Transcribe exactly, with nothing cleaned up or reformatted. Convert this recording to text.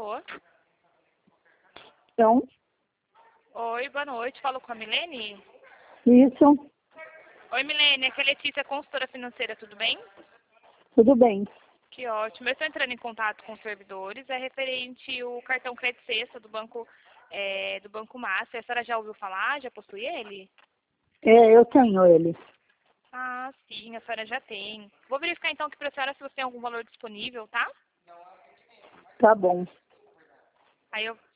favor. Então, Oi, boa noite. Falo com a Milene? isso, Oi, Milene. Aqui é a Letícia, consultora financeira, tudo bem? tudo bem. Que ótimo. Eu estou entrando em contato com os servidores. É referente o cartão Crédito Sexta do Banco, é, do Banco Master. A senhora já ouviu falar? Já possui ele? É, eu tenho ele. Ah, sim, a senhora já tem. Vou verificar então aqui para a senhora se você tem algum valor disponível, tá? Tá bom. Aí eu